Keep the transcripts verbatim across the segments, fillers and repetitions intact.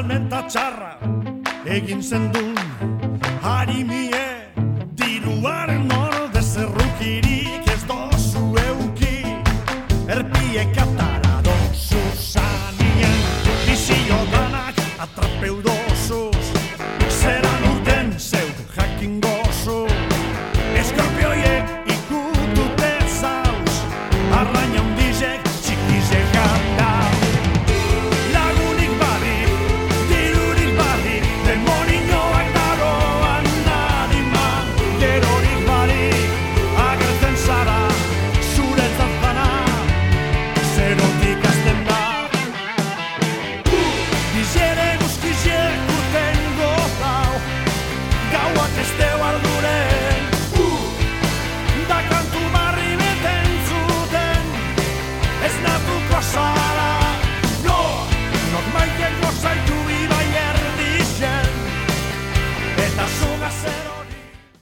eta txarra egin zendun harimie diruaren orde zerrukirik ez dozu euki erpiek atara dozu zanien bizio danak atrapeu dozuz zeran urten zeuk jakingozu eskorpioiek ikutute zauz arraina hundizek txikizek gata lagunik badik, dirurik badik demoninoak dagoan nadima gerorik badik agertzen zara zuretzat bana zerotik azten da bizere guztiziek urten gozau gauak ez teu arduren da kantu barri beten zuten ez natuko zara no, nok maiten gozaitu ibai erdixen eta zuga zer hori.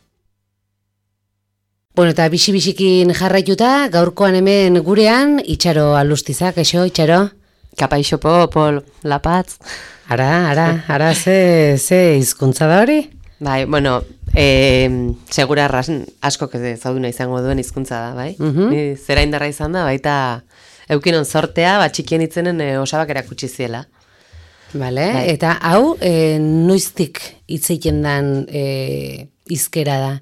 Bueno, eta bixi-bixikin jarraituta, gaurkoan hemen gurean, Itxaro Alustizak, eixo, Itxaro? Kapaixo Pol, lapatz. Ara, ara, ara, ze, ze hizkuntza da hori? Bai, bueno, eh, segura arras, asko zauduna izango duen hizkuntza da, bai? Mhm. Ni zera indarra izan da, baita eukinon sortea, bat txikien itzenen e, osabak erakutsi ziela. Vale, Bai. eta hau, e, noiztik hitz egiten dan e, hizkera da?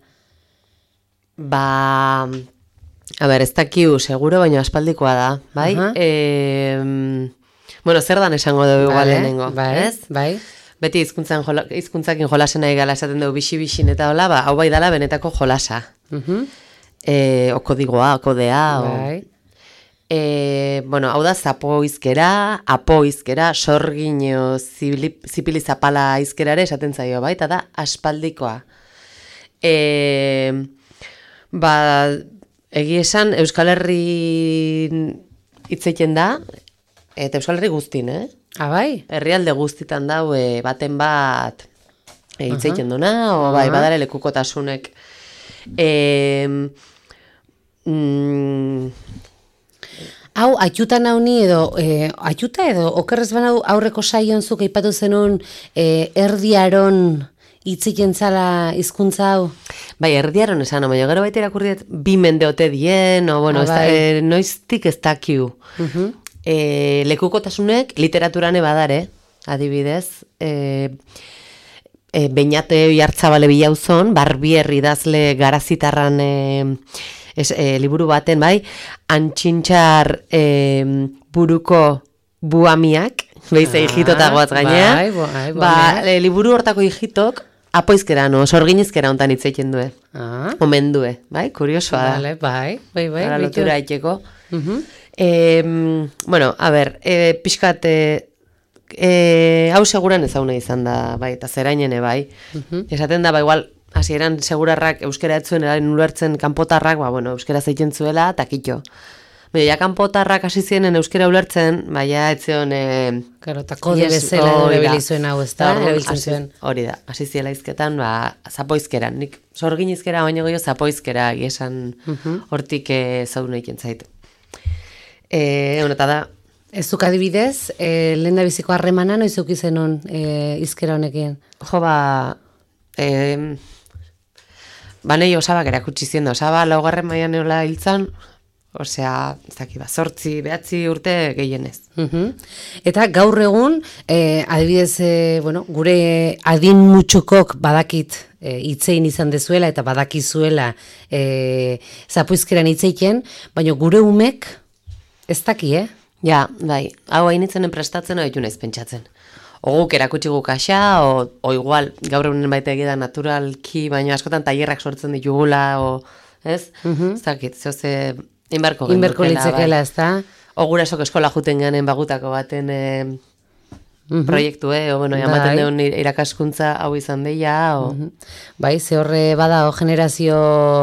Ba, a ber, ez dakiu, seguro, baina aspaldikoa da, bai? Aha. Eh, bueno, zer dan esango dugu igual Vale, lehenengo, bai, ez? bai. Beti hizkuntzan jola, hizkuntzakin jolasen nahi gala esaten dugu bixi-bixin eta hola, ba, hau bai dala benetako jolasa. Mhm. E, o kodigoa, o kodea, o... Bai. E, bueno, hau da zapo izkera, apo izkera, sorgin o zibili- zipili zapala izkerare esaten zaio, bai, eta da aspaldikoa. E, ba, egi esan, Euskal Herri hitzeiten da, eta Euskal Herri guztin, eh? Ah, bai? Herrialde guztitan dau e, baten bat e, hitzeiten duna, o bai, Aha. badare lekukotasunek. E, mm, Hau, atxutan hau ni edo, e, atxuta edo, okerrez bana aurreko saion zuk aipatu zenun e, erdiaron hitziken zala hizkuntza hau? bai, erdiaron esan, baina gero baita irakurri dut bi mende ote dien, o bueno, Ah, ez da, bai. e, noiztik ez dakiu. Mhm. E, lekukotasunek literaturane badare, adibidez, e, e, Beñate Oiartzabale Bilauzon, Barbier idazle garazitarran e, es, e, liburu baten, bai, antxintxar e, buruko buamiak, behize Ah, hijitotagoaz gainea, bai, bai, ba, buamiak. e, liburu hortako hijitok, apoizkera, no, sorginizkera hontan hitzeiten due, Ah, omen due, bai, kuriosoa da. vale, bai, bai, bai. Ara bitu. lotura aiteko. Mhm. Eh, bueno, a ber, eh, pixkat, eh, eh, hau seguran ezauna izan da, bai, eta zerainene, bai. Esaten da, ba, igual, hasieran segurarrak euskera etzuen erain ulertzen kanpotarrak, ba, bueno, euskera zeiten zuela, eta kitxo. Baina, ja kanpotarrak hasi zienen euskera ulertzen, baina etzion... Eh, Claro, eta kode yes, bezala hori da. erabili zuen hau, ez da? Orduan, Erabiltzen hasi- zuen. Hori da, hasi ziela izketan, ba, zapoizkeran. Nik sorginizkera baino gehiago zapoizkera, esan hortik eh, zauduna iken zait. Eh, bueno, eta da, Ez duk adibidez, e, lehen da biziko harremana noiz eduki zenun e, hizkera honekin? jo, ba, eh, banei osabak erakutsi zien da, osaba laugarren mailan eola hiltzan, osea, ez daki, ba, zortzi, behatzi urte gehienez. Mhm. Eta gaur egun, e, adibidez, e, bueno, gure adin mutxukok badakit e, hitzein izan dezuela eta badakizuela e, zapuizkeran hitzeiten, baina gure umek ez daki, eh? Ja, bai, hau hainitzenen prestatzen hau naiz pentsatzen. O guk erakutsi guk axa, o, o igual, gaur egunen baita egida naturalki, baina askotan tailerrak sortzen ditugula, o, ez? Ez dakit, zoze, inbarko Inberko genukeela, litzekela, ez da? O gurasok eskola juten ganen bagutako baten e, proiektu, eh? O, bueno, Bai. jamaten deun irakaskuntza hau izan deia, o... Bai, ze horre bada o generazio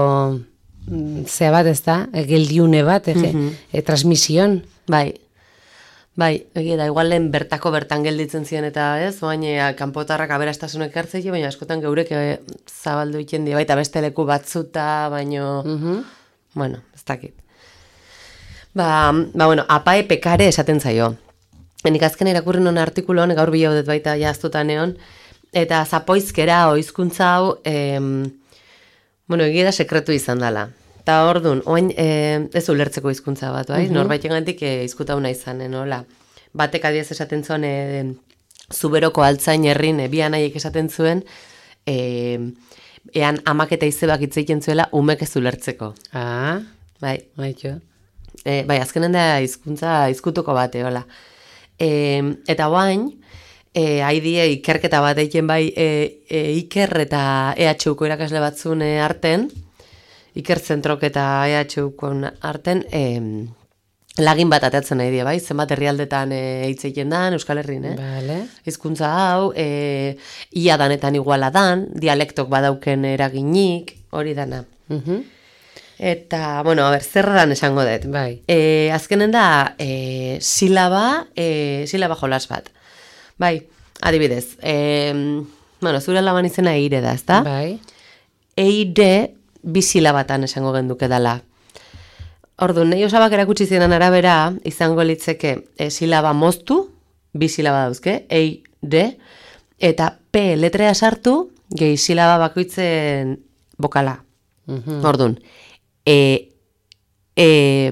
mm, zea bat, ez da? E, geldiune bat, e, e, transmision. Bai, bai, egia da, igual lehen bertako bertan gelditzen ziren eta ez, baina kanpotarrak aberastasunek hartzei, baina askotan geurek eh, zabaldu iten di, baita beste leku batzuta, baino, bueno, ez dakit. Ba, ba, bueno, apae pekare esaten zaio. nik azken irakurri non artikulon, gaur bilaudet baita jaztuta neon, eta zapoizkera o hizkuntza hau, em, bueno, egia da sekretu izan dela. Eta orduan, oain e, ez ulertzeko hizkuntza bat, bai? Mhm. Norbait egantik e, hizkuta una izan, nola. Batek adiez esaten zuen, e, zuberoko altzain herrin, e, bi anaiek esaten zuen, e, ean amak eta izebak hitz egiten zuela umek ez ulertzeko. Ah, Bai, baitxo. e, bai azkenen da hizkuntza hizkutuko bate, hola. E, eta oain, e, haidie ikerketa bat egiten bai e, e, Iker eta E H Uko irakasle batzun e, arten, Iker Zentrok eta E H Ukon arten, e, lagin bat atatzen nahi die, bai, zenbat herrialdetan e, hitz egiten dan, Euskal Herrin, eh? Vale. Hizkuntza hau, e, ia danetan iguala dan, dialektok badauken eraginik, hori dana. Mhm. Eta, bueno, a ber, zerran esango dut. Bai. E, azkenen da, e, silaba, e, silaba jolas bat. Bai, adibidez, e, bueno, zure laban izena eire da, ezta? Bai. Eire bi silabatan esango genduke dela. Orduan, nahi osabak erakutsi ziren arabera, izango litzeke e, silaba moztu, bi silaba dauzke, eire, eta P letrea sartu, gehi silaba bakoitzen bokala. Mhm. Orduan, e, e,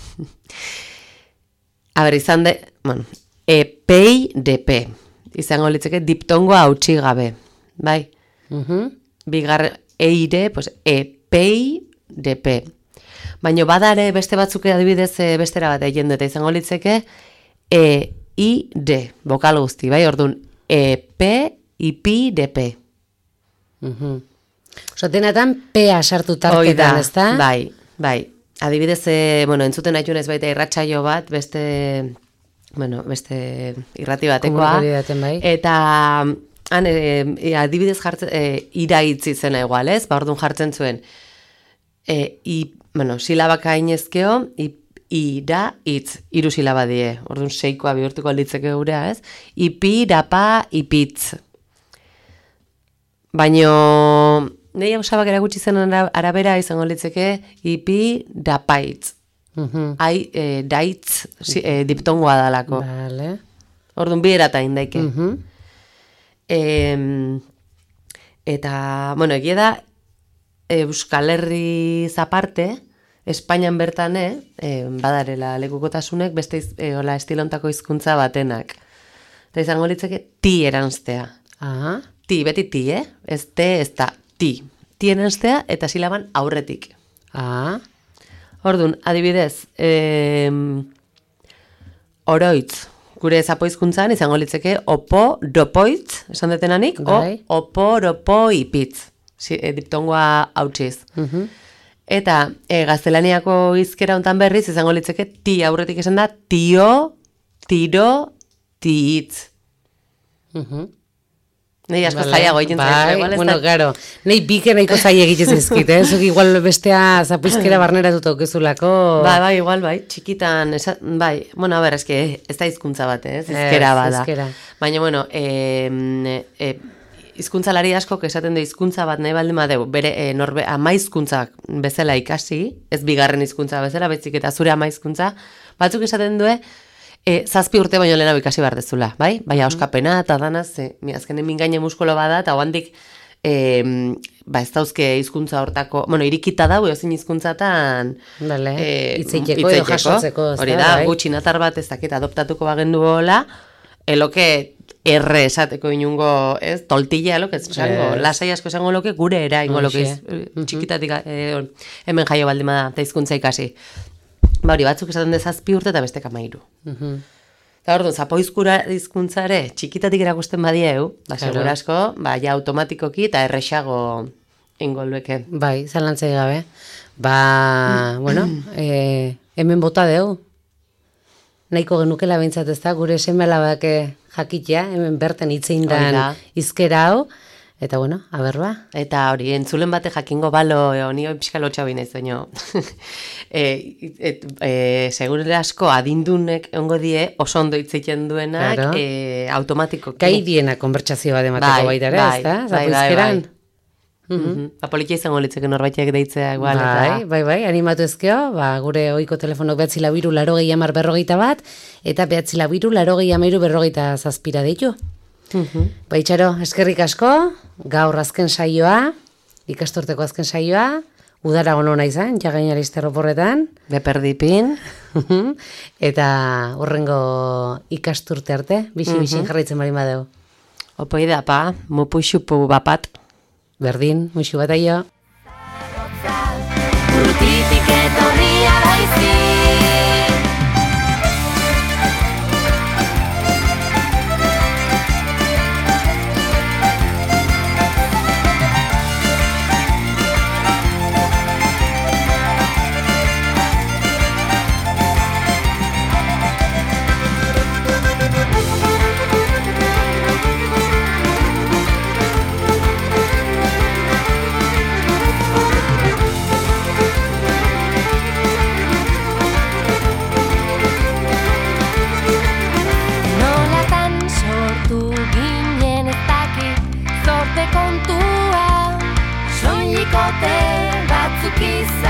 a ber, izan de, bueno, e, pei de P, izango litzeke diptongoa hautsi gabe, bai? Mhm. Bigarren, eire, pues, e, pei de P. Baina badare beste batzuk adibidez e, bestera bat egin dut, izango litzeke e, i, de, bokal guzti, bai? Orduan, e, P, i, pi, de P. Mhm. Osa, denatan P-a sartu Hoi tartetan, da, ezta? bai, bai. Adibidez, e, bueno, entzuten aitunez baita irratsaio bat, beste, bueno, beste irrati batekoa. Komunikabideaten, bai. Eta han, e, e, adibidez jartzen, e, iraitz izena igual, ez? Ba, orduan jartzen zuen, e, i, bueno, silabaka inezkeo, i, ira, itz, hiru silaba die. Orduan seikoa bihurtuko alditzeke gurea, ez? Ipi, dapa, ipitz. Baino, nahi osabak erakutsi zen arabera izango litzeke ipi dapaitz. Mhm. Ai, e, daitz si, e, diptongoa dalako. Vale. Orduan bi erata indaike. Mhm. Em, eta, bueno, egia da, Euskal Herri zaparte, Espainian bertan, eh, e, badarela lekukotasunek beste iz, e, hola, estilontako hizkuntza batenak. Eta izango litzeke ti eranztea. Ah, Ti, beti ti, eh? Ez te, ez da, ti. Ti eranztea eta silaban aurretik. ah, Orduan, adibidez, em, oroitz, gure zapoizkuntzan izango litzeke opo, dopoitz, esan detenanik, Bai. o, opo, ropo, ipitz. Si, e, diptongoa hautsiz. mhm. Eta e, gaztelaniako hizkera hontan berriz izango litzeke ti aurretik esan da tio, tiro, tiitz. Mhm. Nei asko Vale. zaiago egiten Bai, zaizu, igual ez bueno, da- claro. Nei bike nahiko zai egiten zizkit, eh? Zuk igual bestea zapuizkera barneratuta aukezulako. Bai, bai, igual, bai, txikitan, esa, bai, bueno, a ber, eske, ez da hizkuntza bat, ez, hizkera Ez, bada. hizkera. Baina, bueno, e, e, hizkuntzalari askok esaten du hizkuntza bat nahi baldin badeu, bere e, norbe, ama hizkuntzak bezala ikasi, ez bigarren hizkuntza bezala, baizik eta zure ama hizkuntza, batzuk esaten du, e, zazpi urte baino lehenago ikasi behar dezula, bai? Baina oskapena eta danaz, e, mi azkenen mingaine muskolo bada, eta handik e, ba, ez dauzke hizkuntza hortako, bueno, irikita dau, ezin hizkuntzatan Vale. e, Hitz egiteko edo jasotzeko, ez hori da, da, bai. gutxi natar bat ez dakit adoptatuko bagendu hola, eloke erre esateko inungo, ez, tortilla eloke esango, Ez. lasai asko esango loke gure era ingo loke, Hoxe. iz- txikitatik e, hemen jaio baldin bada, eta hizkuntza ikasi. Ba, hori batzuk esaten dezazpi urte eta beste kamairu. Mhm. Eta orduan, zapoizkura hizkuntza ere, txikitatik erakusten badieu, ba, Claro. segura asko, ba, ja automatikoki eta erresago ingolueke. Bai, zalantzai gabe. Ba, bueno, eh, hemen bota deu. Nahiko genukela behintzat ez da, gure semelabak jakitea, hemen berten Hori itzeindan da. izkera hau. Eta bueno, a ber ba. Eta hori, entzulen bate jakingo balo, e, honi hoi pixka lotxa binez, baino. e, et, e, segure asko adindunek ongo die, oso ondo hitz egiten duenak, Claro. e, automatikoki. Gai diena konbertsazio bat emateko Bai, baita ere, bai, ez da? bai, bai, Zapuizkeran. bai. Mm-hmm. Ba, politia izango litzeke norbaitek deitzea igual. Bai, eta... bai, bai, animatu ezkeo, ba, gure ohiko telefonok behatzi lau hiru laurogei hamar berrogeita bat, eta behatzi lau hiru laurogei hamairu berrogeita zazpira deitu. Mm-hmm. Ba, Itxaro, eskerrik asko, gaur azken saioa, ikasturteko azken saioa, udara gonona izan, jagainara izterroporretan. Beperdipin. Eta horrengo ikasturte arte, bixi-bixin mm-hmm. jarraitzen bari badeu. Opoida, pa, mupu-xupu bapat. Berdin, muixu bat aio. Urrutitik etorria baizik. Kontua, soinikote batzuk izan.